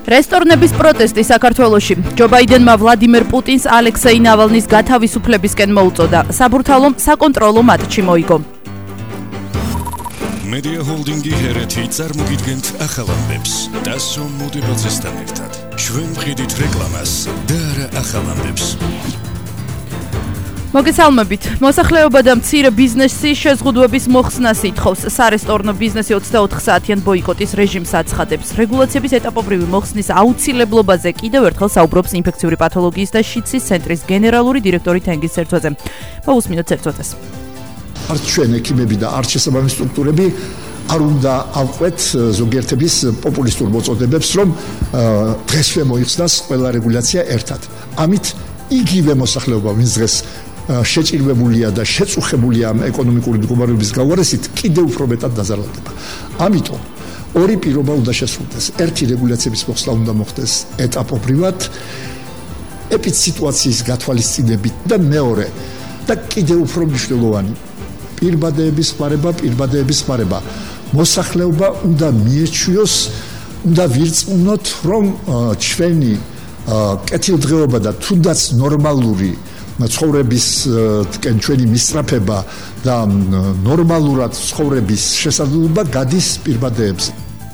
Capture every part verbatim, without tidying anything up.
რესტორნების პროტესტი საქართველოში. ჯო ბაიდენმა ვლადიმერ პუტინს ალექსეი ნავალნის გათავისუფლებისკენ მოუწოდა. საბურთალომ საკონტროლო მატჩი მოიგო. Media Holding-ი ჰერეთი წარმოგიდგენთ ახალ ამბებს. დასო მოდებაცესთან ერთად. ჩვენ ვყიდით რეკლამას და არა ახალ ამბებს. მოგესალმებით. მოსახლეობა და მცირე ბიზნესი შეზღუდვების მოხსნას ითხოვს. სარესტორნო ბიზნესი ოცდაოთხ საათიან ბოიკოტის რეჟიმს აცხადებს. რეგულაციების ეტაპობრივი მოხსნის აუცილებლობაზე კიდევ ერთხელ საუბრობს ინფექციური პათოლოგიის და შიდსის ცენტრის გენერალური დირექტორი თენგიზ ცერცვაძე. მოვუსმინოთ ცერცვაძეს. არც ჩვენ ექიმები და არც შესაბამისი სტრუქტურები არ უნდა ავყვეთ ზოგიერთების პოპულისტურ მოწოდებებს, რომ დღესვე მოიხსნას ყველა რეგულაცია ერთად. ამით იგივე მოსახლეობა, ვინც დღეს შეჭირვებულია და შეწუხებულია ამ ეკონომიკური მდგომარეობის გავარესით, კიდევ უფრო მეტად დაზარალდება. ამიტომ ორი პირობა უნდა შესრულდეს. ერთი რეგულაციების მოხსნა უნდა მოხდეს ეტაპობრივად, ეპიდსიტუაციის გათვალისწინებით და მეორე და კიდევ უფრო მნიშვნელოვანი პირბადეების ხმარება, პირბადეების ხმარება. მოსახლეობა უნდა მიეჩვიოს, უნდა ვირწმუნოთ, რომ ჩვენი კეთილდღეობა და თუნდაც ნორმალური ცხოვრებისკენ ჩვენი მისწრაფება და ნორმალურად ცხოვრების შესაძლებლობა გადის პირბადეებზე.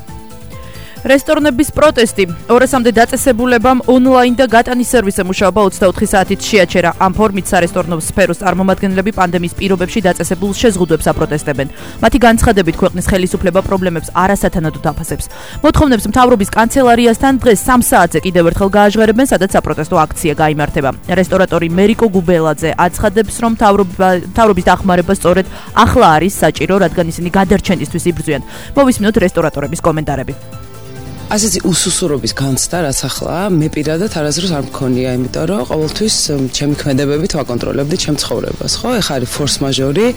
რესტორნების პროტესტი. ორასამდე დაწესებულებამ ონლაინ და გატანის სერვისზე მუშაობა ოცდაოთხი საათით შეაჩერა. ამ ფორმით სარესტორნო სფეროს წარმომადგენლები პანდემიის პირობებში დაწესებულ შეზღუდვებს აპროტესტებენ. მათი განცხადებით ქვეყნის ხელისუფლება პრობლემებს არასათანადოდ აფასებს. მოთხოვნებს მთავრობის კანცელარიასთან დღეს სამ საათზე კიდევ ერთხელ გააჟღერებენ, სადაც საპროტესტო აქცია გაიმართება. რესტორატორი მერიკო გუბელაძე აცხადებს, რომ მთავრობის დახმარება სწორედ ახლა არის საჭირო, რადგან ისინი გადარჩენისთვის იბრძვიან. მოვისმინოთ რესტორატორების კომენტარები. ასეთი უსუსურობის განცდა, რაც ახლა მე პირადად არასდროს არ მქონია, იმიტომ რომ ყოველთვის ჩემი ქმედებებით ვაკონტროლებდი ჩემ ცხოვრებას, ხო? ეხლა არის ფორს მაჟორი.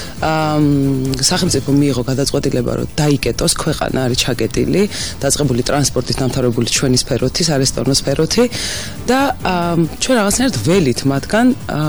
სახელმწიფო მიიღო გადაწყვეტილება, რომ დაიკეტოს ქვეყანა არის ჩაკეტილი, დაწყებული ტრანსპორტით დამთავრებული ჩვენი სფეროთი, სარესტორნო სფეროთი და ჩვენ რაღაცნაირად ველით მათგან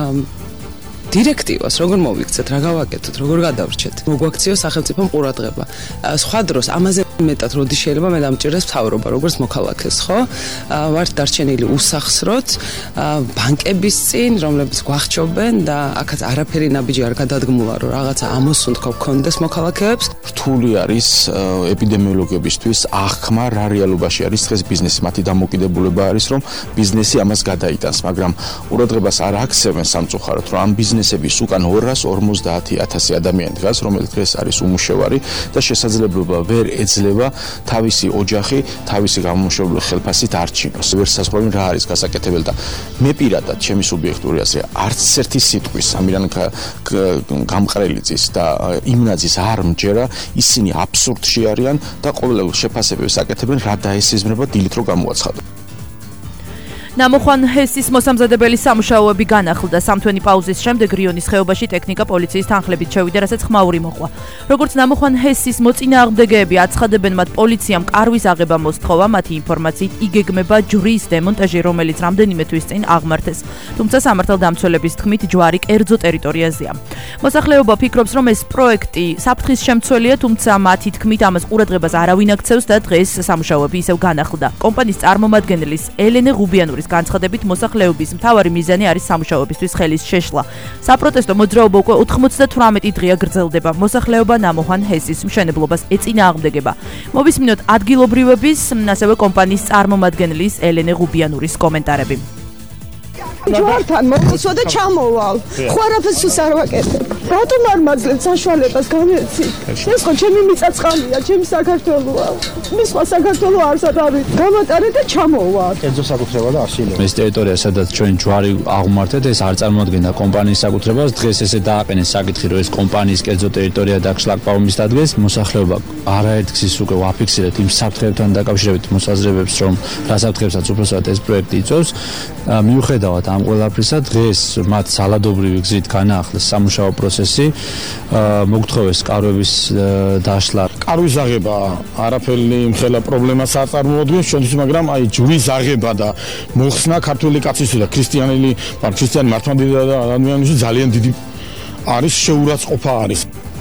დირექტივას როგორ მოვიქცეთ, რა გავაკეთოთ, როგორ გადავრჩეთ. მოგვაქციოს სახელმწიფომ ყურადღება. სხვა დროს ამაზე მეტად როდი შეიძლება მე დამჭირდეს მთავრობა, როგორც მოქალაქეს, ხო? ვართ დარჩენილი უსახსროდ ბანკების წინ, რომლებიც გვახჩობენ და აქაც არაფერი ნაბიჯი არ გადადგმულა, რომ რაღაცა ამოსუნთქო გქონდეს მოქალაქეებს. რთული არის ეპიდემიოლოგებისთვის აღქმა რა რეალობაში არის დღეს ბიზნესი. მათი დამოკიდებულება არის, რომ ბიზნესი ამას გადაიტანს, მაგრამ ყურადღებას არ აქცევენ სამწუხაროდ, რომ ამ ბიზნესების უკან ორას ორმოცდაათი ათასი ადამიანი დგას, რომელიც დღეს არის უმუშევარი და შესაძლებლობა ვერ ეძლევა თავისი ოჯახი, თავისი გამომუშავებელი ხელფასით არჩინოს. ვერ საზღვრავენ რა არის გასაკეთებელი და მე პირადად ჩემი სუბიექტური აზრი არც ერთი სიტყვის ამირან გამყრელიძის და იმნაძის არ მჯერა, ისინი აბსურდში არიან და ყოველ შეფასებებს აკეთებენ რა დაესიზმრება დილით რო გამოაცხადო. ნამოხვან ჰესის მოსამზადებელი სამუშაოები განახლდა. სამთვენი პაუზის შემდეგ რიონის ხეობაში ტექნიკა პოლიციის თანხლებით შევიდა, რასაც ხმაური მოყვა. როგორც ნამოხვან ჰესის მოწინააღმდეგეები აცხადებენ, მათ პოლიციამ კარვის აღება მოსთხოვა, მათი ინფორმაციით იგეგმება ჯვრის დემონტაჟი, რომელიც რამდენიმე თვის წინ აღმართეს. თუმცა სამართალდამცველების თქმით ჯვარი კერძო ტერიტორიაზეა. მოსახლეობა ფიქრობს, რომ ეს პროექტი საფრთხის შემცველია, თუმცა მათი თქმით ამას ყურადღებას არავინ აქცევს და დღეს სამუშაოები ისევ განახლდა. კომპანიის წარმომადგენლის ელენე ღუბიანურის განცხადებით მოსახლეობის მთავარი მიზანი არის სამუშაოებისთვის ხელის შეშლა. საპროტესტო მოძრაობა უკვე ოთხმოცდათვრამეტი დღეა გრძელდება. მოსახლეობა ნამოხვან ჰესის მშენებლობას ეწინააღმდეგება. მოვისმინოთ ადგილობრივების, ასევე კომპანიის წარმომადგენლის ელენე ღუბიანურის კომენტარები. ჯვართან მოვისვა და ჩამოვალ. ხო არაფერს არ ვაკეთებ. რატომ არ მაძლევ საშუალებას გამეცი? ეს ხო ჩემი მიწაწყალია, ჩემი საქართველოა. მის სხვა საქართველო არსად არის. გამატარე და ჩამოვალ. კერძო საკუთრება და ასილო. ეს ტერიტორია, სადაც ჩვენ ჯვარი აღმართეთ, ეს არ წარმოადგენდა კომპანიის საკუთრებას. დღეს ესე დააყენეს საკითხი, რომ ეს კომპანიის კერძო ტერიტორია და შლაგბაუმის დადგეს. მოსახლეობა არაერთგზის უკვე ვაფიქსირეთ იმ საფრთხეებთან დაკავშირებით მოსაზრებებს, რომ რა საფრთხეებსაც უბრალოდ ეს პროექტი იწვევს. მიუხედავად ამ ყველაფრისა, დღეს მათ სალადობრივი გზით განაახლეს სამუშაო პროცესი, მოგთხოვეს კარვების დაშლა. კარვის აღება არაფერი მხელა პრობლემას არ წარმოადგენს ჩვენთვის, მაგრამ აი ჯვრის აღება და მოხსნა ქართული კაცისთვის და ქრისტიანული, ქრისტიანი მართლმადიდებლური ადამიანისთვის ძალიან დიდი არის შეურაცხყოფა არის.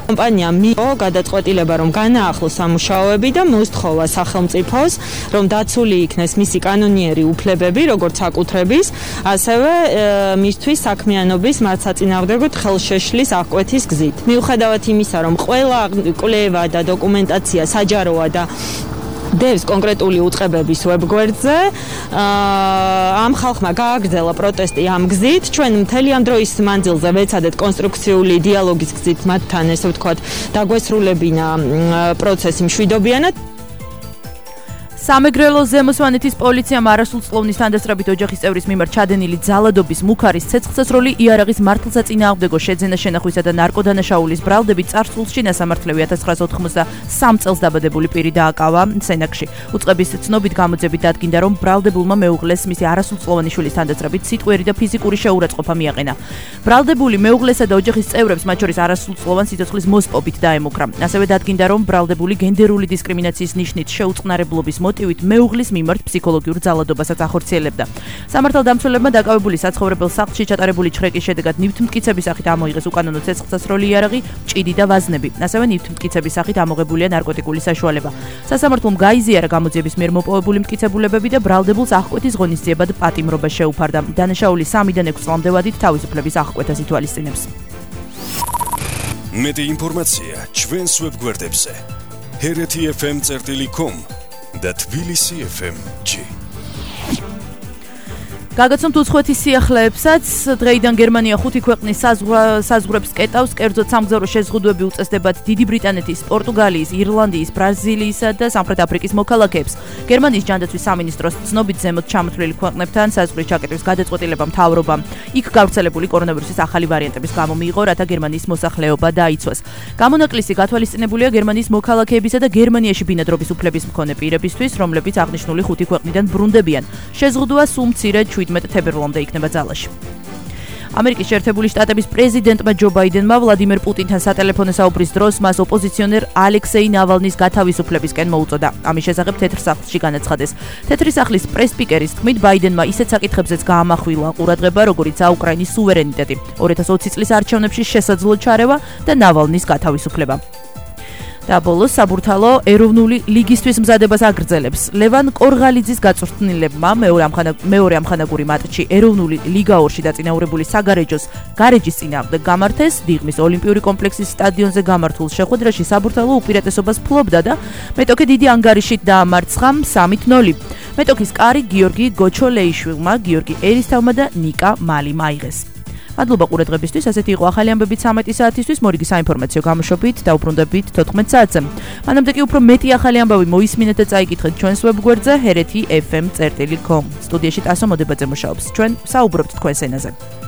კომპანია მიიღო გადაწყვეტილება, რომ განაახლოს სამუშაოები და მოსთხოვა სახელმწიფოს, რომ დაცული იქნეს მისი კანონიერი უფლებები, როგორც საკუთრების, ასევე მისთვის საქმიანობის მართლსაწინააღმდეგო ხელშეშლის აღკვეთის გზით. მიუხედავად იმისა, რომ ყველა კვლევა და დოკუმენტაცია საჯაროა და დევს კონკრეტული უწყებების ვებგვერდზე, ამ ხალხმა გააგრძელა პროტესტი ამ გზით. ჩვენ მთელი ამ დროის მანძილზე ვეცადეთ კონსტრუქციული დიალოგის გზით მათთან, ესე ვთქვათ, დაგვესრულებინა პროცესი მშვიდობიანად. სამეგრელო ზემო სვანეთის პოლიციამ არასრულწლოვნის თანდასწრებით ოჯახის წევრის მიმართ ჩადენილი ძალადობის მუქარის ცეცხლსასროლი იარაღის მართლსაწინააღმდეგო შეძენა შენახვისა და ნარკოდანაშაულის ბრალდებით წარსულში ნასამართლები ათას ცხრაასა ოთხმოცდასამ წელს დაბადებული პირი დააკავა სენაკში. უწყების ცნობით გამოძებით დადგინდა, რომ ბრალდებულმა მეუღლეს მისი არასრულწლოვანი შვილის თანდასწრებით სიტყვიერი და ფიზიკური შეურაცხყოფა მიაყენა. ბრალდებული მეუღლესა და ოჯახის წევრებს, მათ შორის არასრულწლოვან სიცოცხლის მოსპობით დაემუქრა. ასევე დადგინდა, რომ ბრალდებული გენდერული დისკრიმინაციის ნიშნით შეუწყნარებლობის მოტივით მეუღლის მიმართ ფსიქოლოგიურ ძალადობასაც ახორციელებდა. სამართალდამცველებმა დაკავებული საცხოვრებელ სახლში ჩატარებული ჩხრეკის შედეგად ნივთმტკიცების სახით ამოიღეს უკანონო ცეცხლსასროლი იარაღი, ჭიდი და ვაზნები. ასევე ნივთმტკიცების სახით ამოღებულია ნარკოტიკული საშუალება. სასამართლომ გაიზიარა გამოძიების მიერ მოპოვებული მტკიცებულებები და ბრალდებულს აღკვეთის ღონისძიებად პატიმრობა შეუფარდა. დანაშაული სამიდან ექვს წლამდე ვადით თავისუფლების აღკვეთას ითვალისწინებს. მეტი ინფორმაცია ჩვენს ვებგვერდებზე ჰერეთი ეფ ემ წერტილი კომ და თბილისი ეფ ემ ჯი. გაგაცნობთ უცხოეთის სიახლეებსაც. დღეიდან გერმანია ხუთი ქვეყნის საზღვრებს კეტავს, კერძოდ სამგზავრო შეზღუდვები უწესდებათ დიდი ბრიტანეთის, პორტუგალიის, ირლანდიის, ბრაზილიისა და სამხრეთ აფრიკის მოქალაქეებს. გერმანიის ჯანდაცვის სამინისტროს ცნობით ზემოთ ჩამოთვლილი ქვეყნებთან საზღვრის ჩაკეტვის გადაწყვეტილება მთავრობამ იქ გავრცელებული კორონავირუსის ახალი ვარიანტების გამო მიიღო, რათა გერმანიის მოსახლეობა დაიცვას. გამონაკლისი გათვალისწინებულია გერმანიის მოქალაქეებისა და გერმანიაში ბინადრობის უფლების მქონე პირებისთვის, რომლებიც აღნიშნული ხუთი ქვეყნიდან ბრუნდებიან. შეზღუდვა სულ მცირე შვიდმეტ თებერვლამდე იქნება ძალაში. ამერიკის შეერთებული შტატების პრეზიდენტმა ჯო ბაიდენმა ვლადიმერ პუტინთან სატელეფონო საუბრის დროს მას ოპოზიციონერ ალექსეი ნავალნის გათავისუფლებისკენ მოუწოდა. ამის შესახებ თეთრ სახლში განაცხადეს. თეთრი სახლის პრეს-სპიკერის თქმით, ბაიდენმა ისეთ საკითხებზეც გაამახვილა ყურადღება, როგორიცაა უკრაინის სუვერენიტეტი, ორი ათას ოცი წლის არჩევნებში შესაძლო ჩარევა და ნავალნის გათავისუფლება. და ბოლოს საბურთალო ეროვნული ლიგისთვის მზადებას აგრძელებს. ლევან კორღალიძის გაწვრთნილებმა მეორე ამხანაგური მატჩი ეროვნული ლიგა ორში დაწინაურებული საგარეჯოს გარეჯის წინააღმდეგ გამართეს. დიღმის ოლიმპიური კომპლექსის სტადიონზე გამართულ შეხვედრაში საბურთალო უპირატესობას ფლობდა და მეტოქე დიდი ანგარიშით დაამარცხა სამი ნული. მეტოქის კარი გიორგი გოჩოლეიშვილმა, გიორგი ერისთავმა და ნიკა მალიმ აიღეს. მადლობა ყურადღებისთვის. ასეთი იყო ახალი ამბები ცამეტი საათისთვის. მორიგი საინფორმაციო გამოშვებით დაუბრუნდებით თოთხმეტ საათზე. მანამდე კი უფრო მეტი ახალი ამბავი მოისმინეთ და წაიკითხეთ ჩვენს ვებგვერდზე ჰერეთი ეფ ემ წერტილი კომ. სტუდიაში ტასო მოდებაძე მუშაობს. ჩვენ საუბრობთ თქვენს ენაზე.